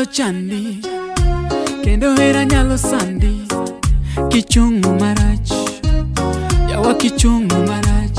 chandi, kendo hera nyalo sandi. Kichungu marach, yawa kichungu marach.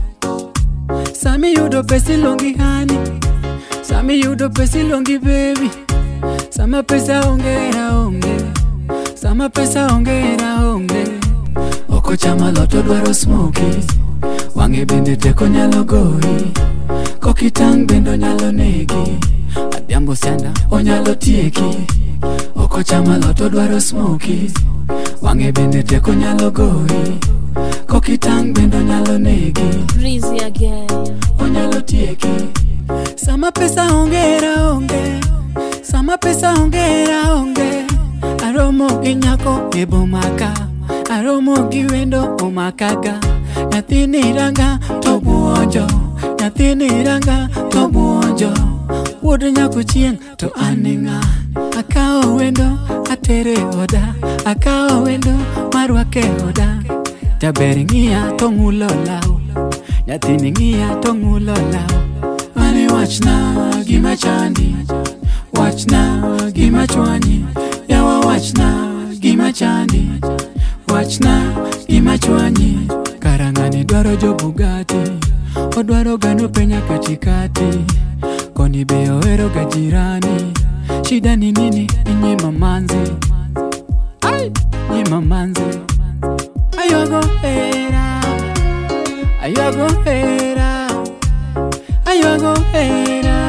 Sami yudo pesi longi hani, sami yudo pesi longi baby. Sama pesa ongera onge, sama pesa ongera onge. Oko chama loto dwaro smoky, wange bende teko nyalo goi. Kokitang bendo nyalo negi, adhiambo senda onyalo tieki. Oko chama loto dwaro smoky, wange bende teko nyalo goi. Kokitang bendo nyalo negi, Breezy again. onyalo tieki. Sama pesa ongera onge, sama pesa ongera onge. Aromo gi nyako e bomaka, aromo gi wendo omakaga. Nyathini ranga to buonjo, nyathini ranga to buonjo. Wuod nyako chieng to aninga, akao wendo atere oda, akao wendo marwake oda. Jaber ng'iya to ng'ulo law, nyathini ng'iya to ng'ulo law. Mane wachna gima chandi, wachna gima chwanyi. Yawa wachna gima chandi, wachna gima chwanyi. Karangani dwaro jo Bugatti, odwaro gano penya katikati. Koni be ohero ga jirani, shida ni nini? Ni mamanzi, ay, ni mamanzi. Ayogo hera, ayogo hera, ayogo hera,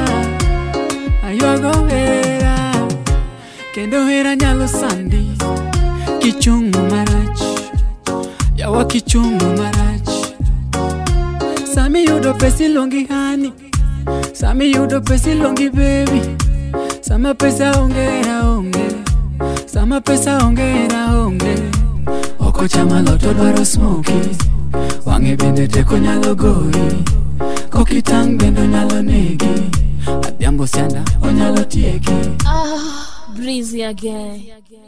ayogo hera. Kendo hera nyalo sandi, kichungu marach, yawa kichungu marach. Sami yudo pesi longi hani, sami yudo pesi longi baby. Sama pesa ongera onge, sama pesa ongera onge. Oko chama loto dwaro smoky, wange bende teko nyalo goi. Kokitang bendo nyalo negi, adhiambo senda onyalo tieki. Breezy again.